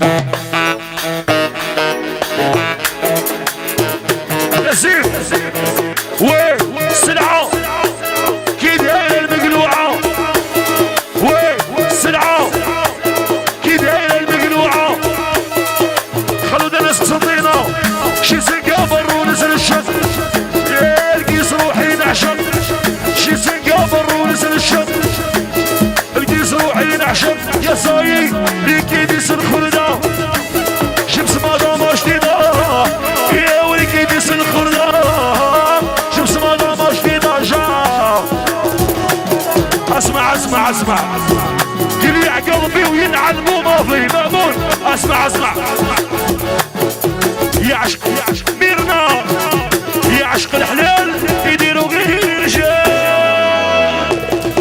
نسيم والسلعة كي دايرة المقلوعة والسلعة كي دايرة المقلوعة خلو دنس قصدينا شي سنقابر ونزل الشط القيس روحي نعشق شي سنقابر ونزل الشط القيس روحي نعشق يا صايي ليكي ديس الخردة شمس ماما جديدة يا وليكي ديس الخردة شمس ماما جديدة جا اسمع اسمع اسمع يليع قلبي وينعل مو ماضي مأمون اسمع اسمع يعشق ميرنا يعشق الحلال يديروا غير رجال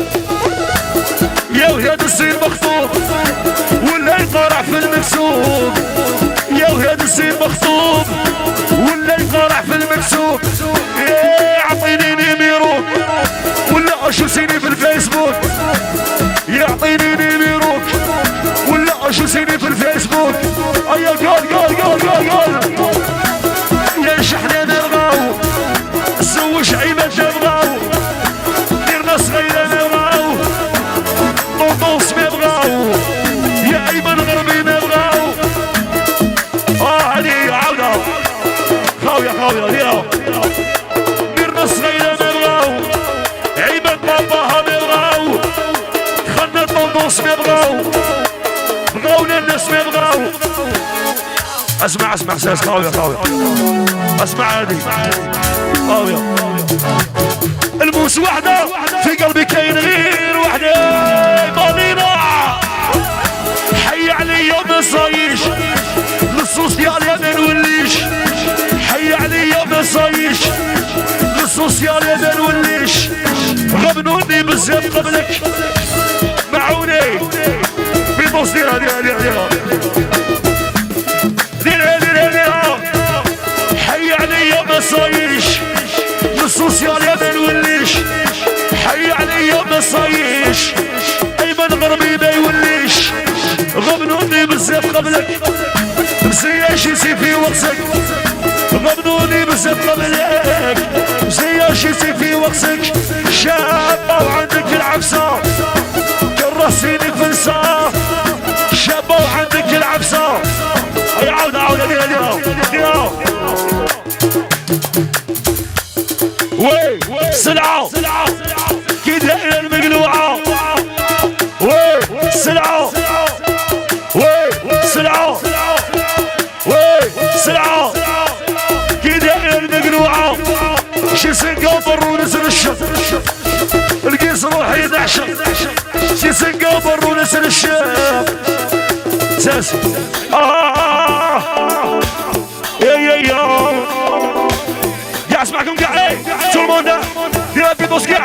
يا وهاد الزين مخطوب ولا يقارع في المكسوب يا وهاد الزين مخطوب ولا يقارع في المكسوب يعطيني نيميروك ولا اشوفيني في الفيسبوك يعطيني نيميروك ولا اشوفيني في الفيسبوك ايا قال يا شحنة نبغاو زوج عيبات نبغاو ديرنا صغيرة نبغاو طوطوس نبغاو يا ايمن غربي نبغاو هادي عاودة خاوية ديرها ديرنا صغيرة نبغاو عيبات باباها نبغاو خلنا طوطوس نبغاو بغاونا الناس نبغاو اسمع ساس خاوية اسمع هادي خاوية الموس وحدة في قلبي كاين غير وحدة ماضينا حي عليا ما صايش للسوسيال يا ما نوليش حي عليا ما صايش للسوسيال يا ما نوليش غبنوني بزاف قبلك معوني بيبوس ديرها حي عليا ما صايش للسوسيال يا ما نوليش حي عليا ما صايش ايمن غربي ما يوليش غبنوني بزاف قبلك مزياش يسي في وقتك غبنوني بزاف قبلك مزياش يسي في وقتك شابة وعندك العبسة كرهتيني في نساء شابة وعندك العبسة عاودة ديرها وي سلعة كي دايرة المقلوعة وي سلعة كي دايرة المقلوعة شي سنقابر ونزل الشط القيس روحي نعشق شي سنقابر ونزل الشط ساسي يا اسمعكم كاع تو الموند دير بيدوس كاع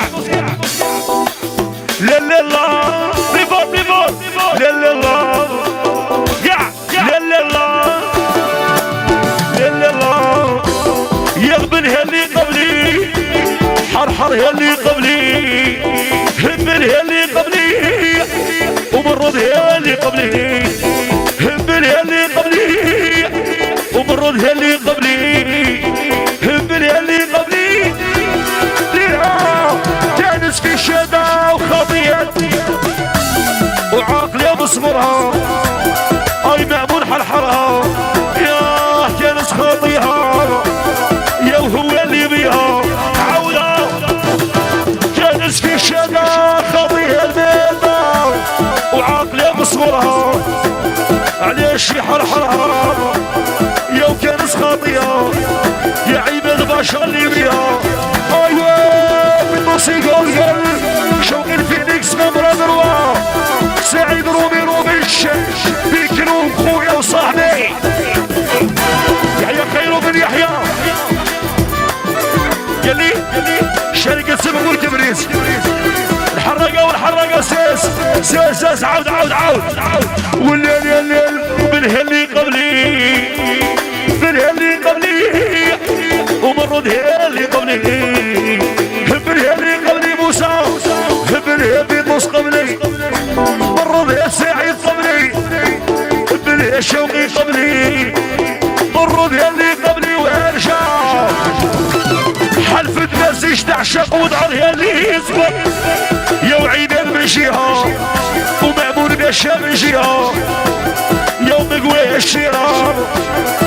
لا ريفولت لا كاع لا يغبن هاللي قبلي حرحر هاللي قبلي هبل هاللي قبلي ومرض هاللي قبلي هبل هاللي قبلي ومرض هاللي قبلي هبل هاللي قبلي ليها تانس في شدا وخطيئة وعاقلة بصبرها اي مأمون حرحرها يا تانس خطيها يا وهو اللي بيها عودة تانس في شدا خطيئة البيضة وعاقلة بصبرها علاش يحرحرها يا وكانس خاطية يا عيب البشر اللي بيها ايوه بالموسيقى والقلب شوق الفينيكس غمرة ذروة سعيد روبيش بيكروم خويا وصاحبي يحيى خيرو بن يحيى قال لي شركة سبق والكبريت الحرقة ساس عاود والليل بالهلي قبلي ومرض هاللي قبلي بالهلي قبلي موسى بالهلي موسى قبلي مرض سعيد قبلي بالهشو شوقي قبلي مروا اللي قبلي وارجع حلفت نفسي تعشق وضعر اللي يصبر يا وعيدا من جهة ومأمون قشة من جهة يوم قوي الشرار